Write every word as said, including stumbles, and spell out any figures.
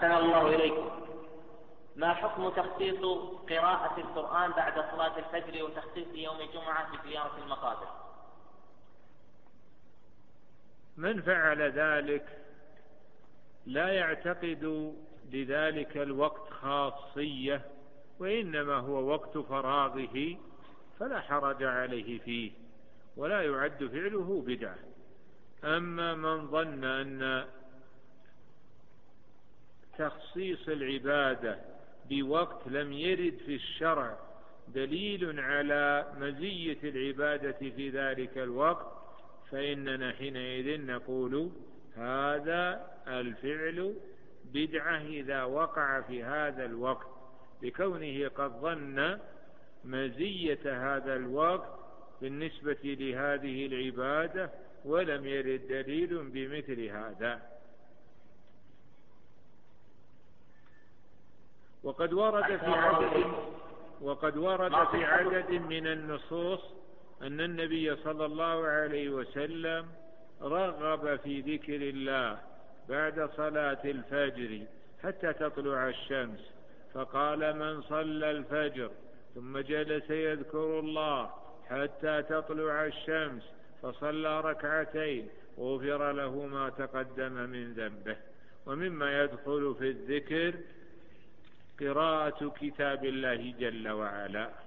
أحسن الله إليكم. ما حكم تخصيص قراءة القرآن بعد صلاة الفجر وتخصيص يوم الجمعة في زيارة المقابر؟ من فعل ذلك لا يعتقد لذلك الوقت خاصية، وإنما هو وقت فراغه، فلا حرج عليه فيه ولا يعد فعله بدعة. أما من ظن أن تخصيص العبادة بوقت لم يرد في الشرع دليل على مزية العبادة في ذلك الوقت، فإننا حينئذ نقول هذا الفعل بدعة إذا وقع في هذا الوقت، لكونه قد ظن مزية هذا الوقت بالنسبة لهذه العبادة ولم يرد دليل بمثل هذا. وقد ورد في عدد وقد ورد في عدد من النصوص أن النبي صلى الله عليه وسلم رغب في ذكر الله بعد صلاة الفجر حتى تطلع الشمس، فقال: من صلى الفجر ثم جلس يذكر الله حتى تطلع الشمس فصلى ركعتين غفر له ما تقدم من ذنبه. ومما يدخل في الذكر قراءة كتاب الله جل وعلا.